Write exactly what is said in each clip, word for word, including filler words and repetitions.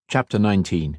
Chapter nineteen.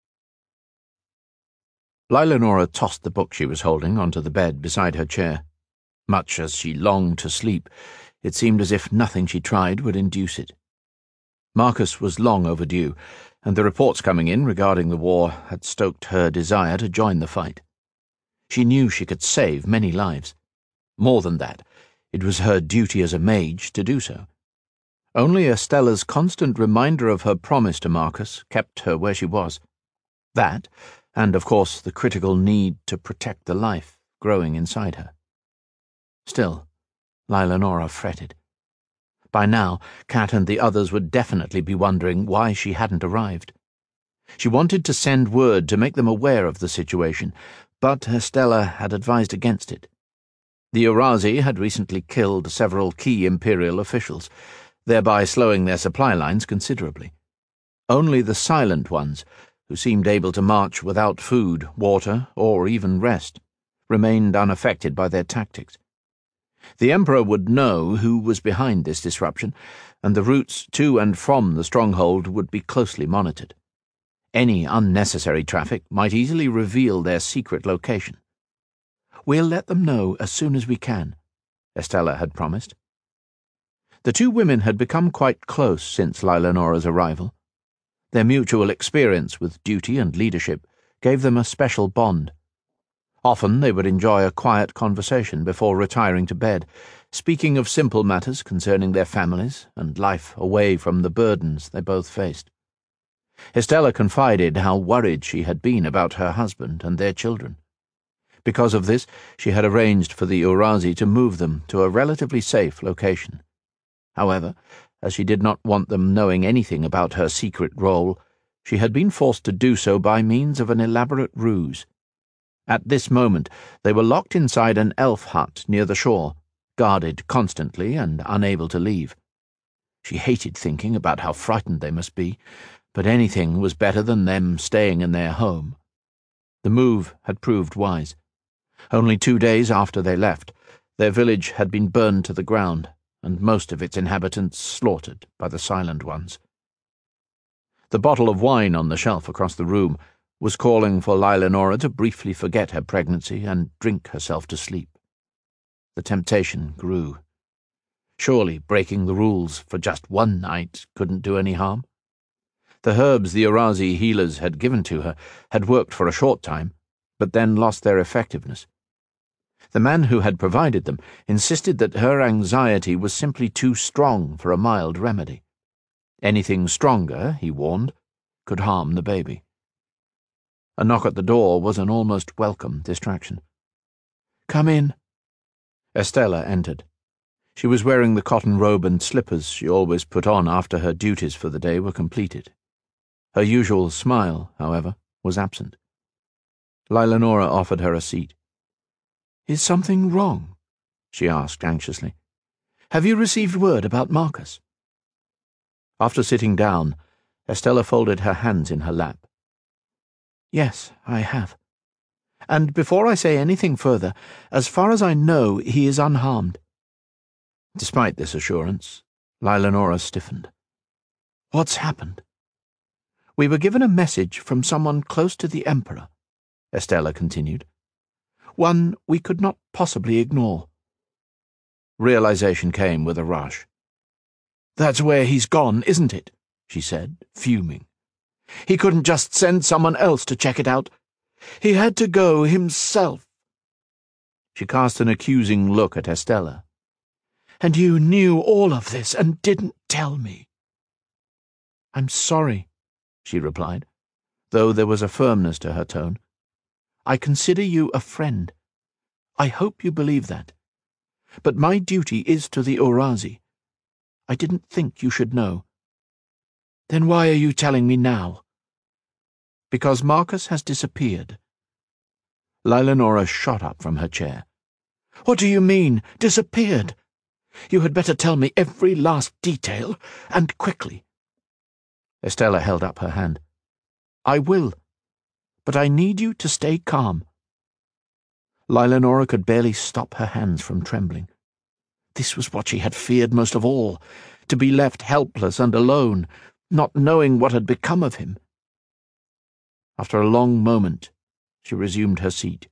Lilanora tossed the book she was holding onto the bed beside her chair. Much as she longed to sleep, it seemed as if nothing she tried would induce it. Marcus was long overdue, and the reports coming in regarding the war had stoked her desire to join the fight. She knew she could save many lives. More than that, it was her duty as a mage to do so. Only Estella's constant reminder of her promise to Marcus kept her where she was. That, and of course the critical need to protect the life growing inside her. Still, Lilanora fretted. By now, Cat and the others would definitely be wondering why she hadn't arrived. She wanted to send word to make them aware of the situation, but Estella had advised against it. The Urazi had recently killed several key Imperial officials, thereby slowing their supply lines considerably. Only the silent ones, who seemed able to march without food, water, or even rest, remained unaffected by their tactics. The Emperor would know who was behind this disruption, and the routes to and from the stronghold would be closely monitored. Any unnecessary traffic might easily reveal their secret location. "We'll let them know as soon as we can," Estella had promised. The two women had become quite close since Lilanora's arrival. Their mutual experience with duty and leadership gave them a special bond. Often they would enjoy a quiet conversation before retiring to bed, speaking of simple matters concerning their families and life away from the burdens they both faced. Estella confided how worried she had been about her husband and their children. Because of this, she had arranged for the Urazi to move them to a relatively safe location. However, as she did not want them knowing anything about her secret role, she had been forced to do so by means of an elaborate ruse. At this moment, they were locked inside an elf hut near the shore, guarded constantly and unable to leave. She hated thinking about how frightened they must be, but anything was better than them staying in their home. The move had proved wise. Only two days after they left, their village had been burned to the ground, and most of its inhabitants slaughtered by the Silent Ones. The bottle of wine on the shelf across the room was calling for Lilanora to briefly forget her pregnancy and drink herself to sleep. The temptation grew. Surely breaking the rules for just one night couldn't do any harm. The herbs the Urazi healers had given to her had worked for a short time, but then lost their effectiveness. The man who had provided them insisted that her anxiety was simply too strong for a mild remedy. Anything stronger, he warned, could harm the baby. A knock at the door was an almost welcome distraction. "Come in." Estella entered. She was wearing the cotton robe and slippers she always put on after her duties for the day were completed. Her usual smile, however, was absent. Lilanora offered her a seat. "Is something wrong?" she asked anxiously. "Have you received word about Marcus?" After sitting down, Estella folded her hands in her lap. "Yes, I have. And before I say anything further, as far as I know, he is unharmed." Despite this assurance, Lilanora stiffened. "What's happened?" "We were given a message from someone close to the Emperor," Estella continued. "One we could not possibly ignore." Realization came with a rush. "That's where he's gone, isn't it?" she said, fuming. "He couldn't just send someone else to check it out. He had to go himself." She cast an accusing look at Estella. "And you knew all of this and didn't tell me." "I'm sorry," she replied, though there was a firmness to her tone. "I consider you a friend. I hope you believe that. But my duty is to the Urazi. I didn't think you should know." "Then why are you telling me now?" "Because Marcus has disappeared." Lilanora shot up from her chair. "What do you mean, disappeared? You had better tell me every last detail, and quickly." Estella held up her hand. "I will, but I need you to stay calm." Lilanora could barely stop her hands from trembling. This was what she had feared most of all, to be left helpless and alone, not knowing what had become of him, After a long moment, she resumed her seat.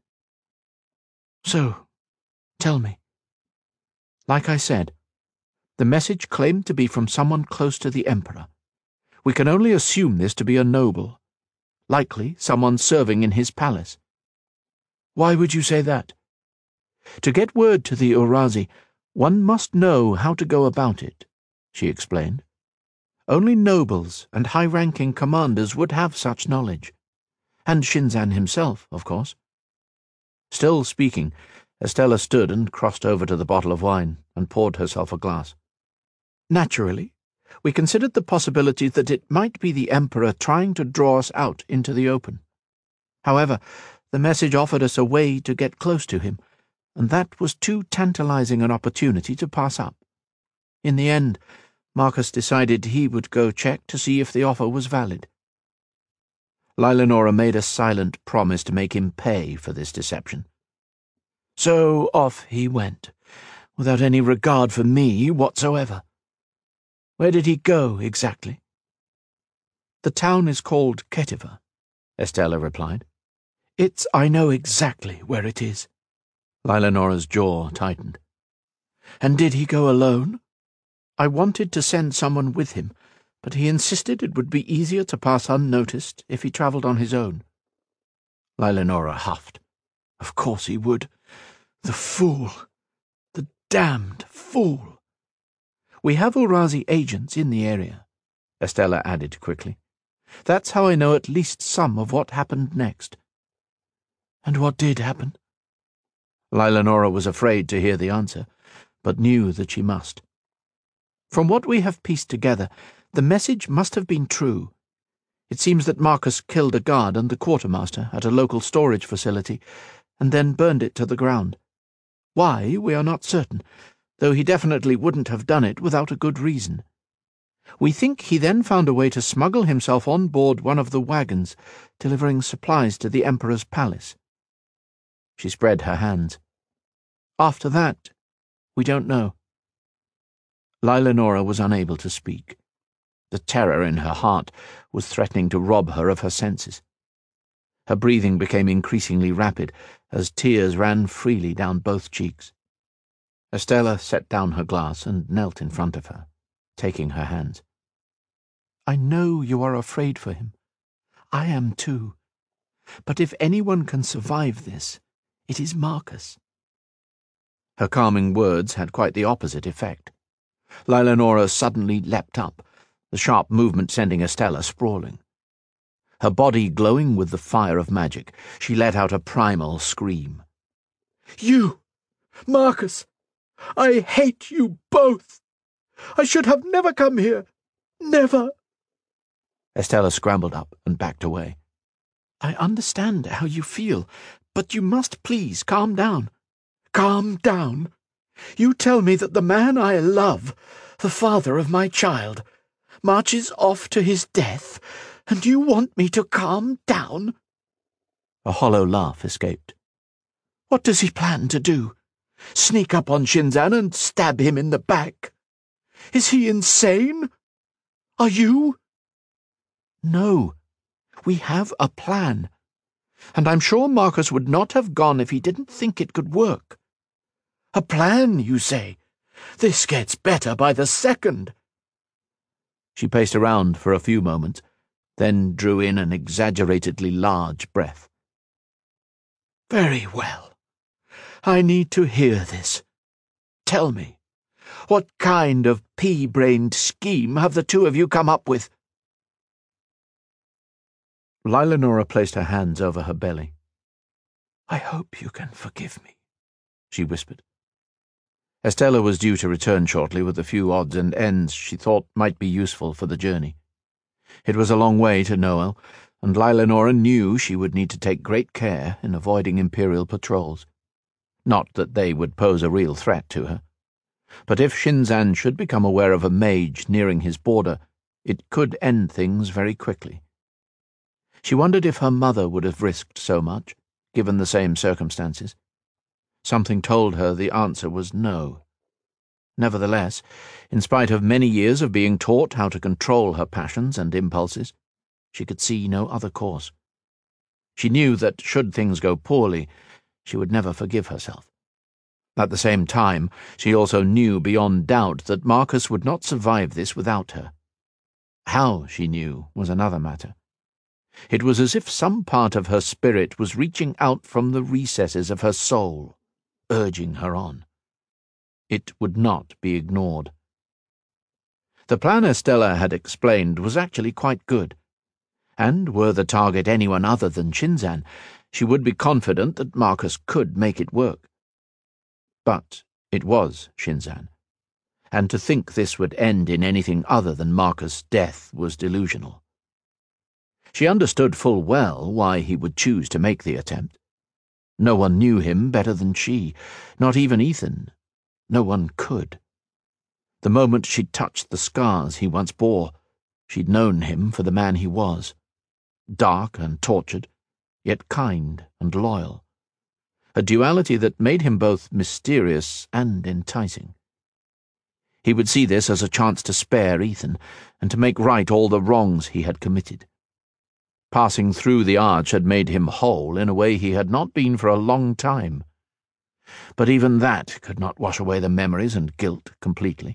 "So, tell me." "Like I said, the message claimed to be from someone close to the Emperor. We can only assume this to be a noble, likely someone serving in his palace." "Why would you say that?" "To get word to the Urazi, one must know how to go about it," she explained. "Only nobles and high-ranking commanders would have such knowledge. And Shinzan himself, of course." Still speaking, Estella stood and crossed over to the bottle of wine and poured herself a glass. "Naturally, we considered the possibility that it might be the Emperor trying to draw us out into the open. However, the message offered us a way to get close to him, and that was too tantalizing an opportunity to pass up. In the end, Marcus decided he would go check to see if the offer was valid." Lilanora made a silent promise to make him pay for this deception. "So off he went, without any regard for me whatsoever." "Where did he go, exactly?" "The town is called Ketiva," Estella replied. "It's I know exactly where it is." Lilanora's jaw tightened. "And did he go alone?" "I wanted to send someone with him, but he insisted it would be easier to pass unnoticed if he travelled on his own." Lilanora huffed. "Of course he would. The fool! The damned fool!" "We have Urazi agents in the area," Estella added quickly. "That's how I know at least some of what happened next." "And what did happen?" Lilanora was afraid to hear the answer, but knew that she must. "From what we have pieced together, the message must have been true. It seems that Marcus killed a guard and the quartermaster at a local storage facility, and then burned it to the ground. Why, we are not certain, though he definitely wouldn't have done it without a good reason. We think he then found a way to smuggle himself on board one of the wagons, delivering supplies to the Emperor's palace." She spread her hands. "After that, we don't know." Lilanora was unable to speak. The terror in her heart was threatening to rob her of her senses. Her breathing became increasingly rapid as tears ran freely down both cheeks. Estella set down her glass and knelt in front of her, taking her hands. "I know you are afraid for him. I am too. But if anyone can survive this, it is Marcus." Her calming words had quite the opposite effect. Lilanora suddenly leapt up, the sharp movement sending Estella sprawling. Her body glowing with the fire of magic, she let out a primal scream. "You! Marcus! I hate you both! I should have never come here! Never!" Estella scrambled up and backed away. "I understand how you feel, but you must please calm down." "Calm down? You tell me that the man I love, the father of my child, marches off to his death, and you want me to calm down?" A hollow laugh escaped. "What does he plan to do? Sneak up on Shinzan and stab him in the back? Is he insane? Are you?" "No. We have a plan. And I'm sure Marcus would not have gone if he didn't think it could work." "A plan, you say? This gets better by the second." She paced around for a few moments, then drew in an exaggeratedly large breath. "Very well. I need to hear this. Tell me, what kind of pea-brained scheme have the two of you come up with?" Lilanora placed her hands over her belly. "I hope you can forgive me," she whispered. Estella was due to return shortly with a few odds and ends she thought might be useful for the journey. It was a long way to Noel, and Lilanora knew she would need to take great care in avoiding Imperial patrols. Not that they would pose a real threat to her. But if Shinzan should become aware of a mage nearing his border, it could end things very quickly. She wondered if her mother would have risked so much, given the same circumstances. Something told her the answer was no. Nevertheless, in spite of many years of being taught how to control her passions and impulses, she could see no other course. She knew that should things go poorly, she would never forgive herself. At the same time, she also knew beyond doubt that Marcus would not survive this without her. How she knew was another matter. It was as if some part of her spirit was reaching out from the recesses of her soul, urging her on. It would not be ignored. The plan Estella had explained was actually quite good, and were the target anyone other than Shinzan, she would be confident that Marcus could make it work. But it was Shinzan, and to think this would end in anything other than Marcus' death was delusional. She understood full well why he would choose to make the attempt. No one knew him better than she, not even Ethan. No one could. The moment she'd touched the scars he once bore, she'd known him for the man he was. Dark and tortured, yet kind and loyal. A duality that made him both mysterious and enticing. He would see this as a chance to spare Ethan, and to make right all the wrongs he had committed. Passing through the arch had made him whole in a way he had not been for a long time. But even that could not wash away the memories and guilt completely.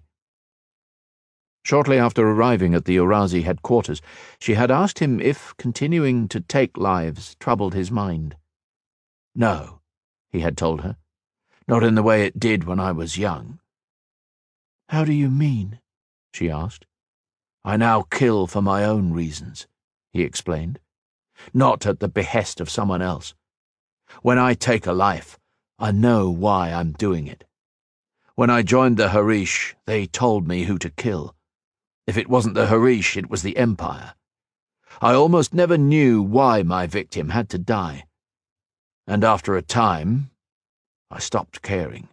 Shortly after arriving at the Urazi headquarters, she had asked him if continuing to take lives troubled his mind. No, he had told her. Not in the way it did when I was young. How do you mean? She asked. I now kill for my own reasons, he explained. Not at the behest of someone else. When I take a life, I know why I'm doing it. When I joined the Harish, they told me who to kill. If it wasn't the Harish, it was the Empire. I almost never knew why my victim had to die. And after a time, I stopped caring.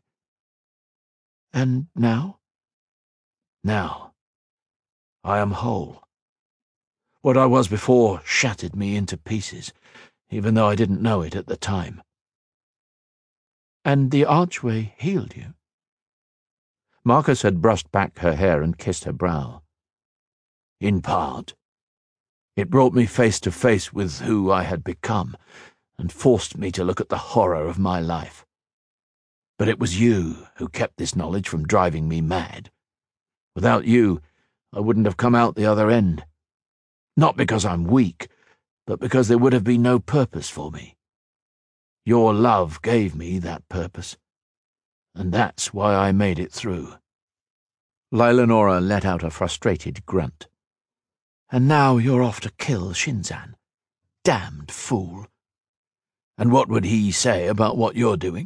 And now? Now, I am whole. What I was before shattered me into pieces, even though I didn't know it at the time. And the archway healed you? Marcus had brushed back her hair and kissed her brow. In part. It brought me face to face with who I had become, and forced me to look at the horror of my life. But it was you who kept this knowledge from driving me mad. Without you, I wouldn't have come out the other end. Not because I'm weak, but because there would have been no purpose for me. Your love gave me that purpose, and that's why I made it through. Lailanora let out a frustrated grunt. And now you're off to kill Shinzan. Damned fool. And what would he say about what you're doing?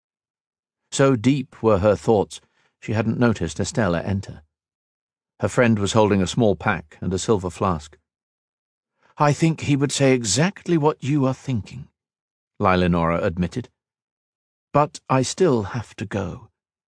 So deep were her thoughts, she hadn't noticed Estella enter. Her friend was holding a small pack and a silver flask. I think he would say exactly what you are thinking, Lailanora admitted. But I still have to go.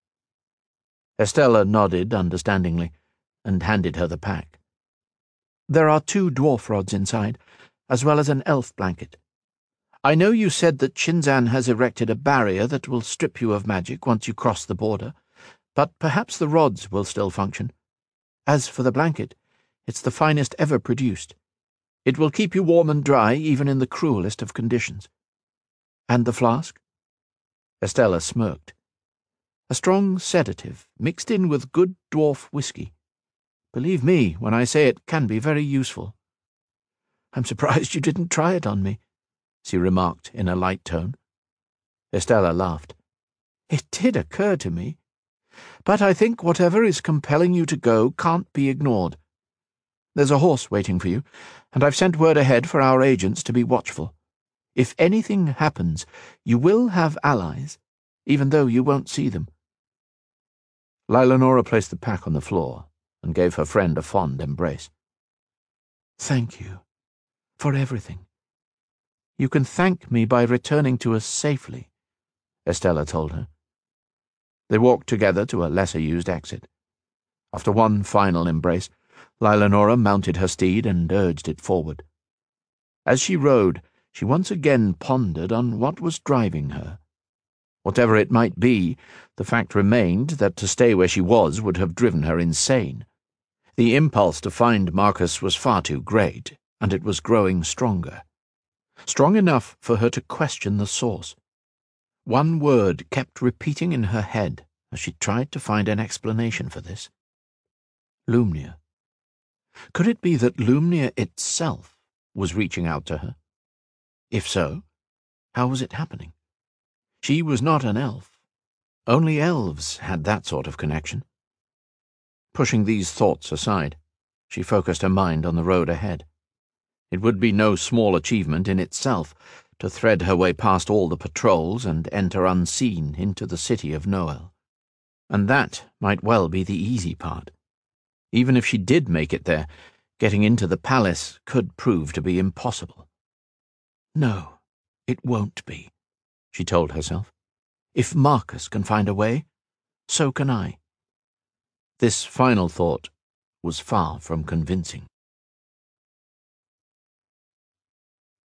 Estella nodded understandingly and handed her the pack. There are two dwarf rods inside, as well as an elf blanket. I know you said that Shinzan has erected a barrier that will strip you of magic once you cross the border, but perhaps the rods will still function. As for the blanket, it's the finest ever produced. It will keep you warm and dry even in the cruelest of conditions. And the flask? Estella smirked. A strong sedative, mixed in with good dwarf whiskey. Believe me when I say it can be very useful. I'm surprised you didn't try it on me, she remarked in a light tone. Estella laughed. It did occur to me. But I think whatever is compelling you to go can't be ignored. There's a horse waiting for you, and I've sent word ahead for our agents to be watchful. If anything happens, you will have allies, even though you won't see them. Lailanora placed the pack on the floor and gave her friend a fond embrace. Thank you for everything. You can thank me by returning to us safely, Estella told her. They walked together to a lesser-used exit. After one final embrace, Lailanora mounted her steed and urged it forward. As she rode, she once again pondered on what was driving her. Whatever it might be, the fact remained that to stay where she was would have driven her insane. The impulse to find Marcus was far too great, and it was growing stronger. strong enough for her to question the source. One word kept repeating in her head as she tried to find an explanation for this. Lumnia. Could it be that Lumnia itself was reaching out to her? If so, how was it happening? She was not an elf. Only elves had that sort of connection. Pushing these thoughts aside, she focused her mind on the road ahead. It would be no small achievement in itself to thread her way past all the patrols and enter unseen into the city of Noel. And that might well be the easy part. Even if she did make it there, getting into the palace could prove to be impossible. No, it won't be, she told herself. If Marcus can find a way, so can I. This final thought was far from convincing.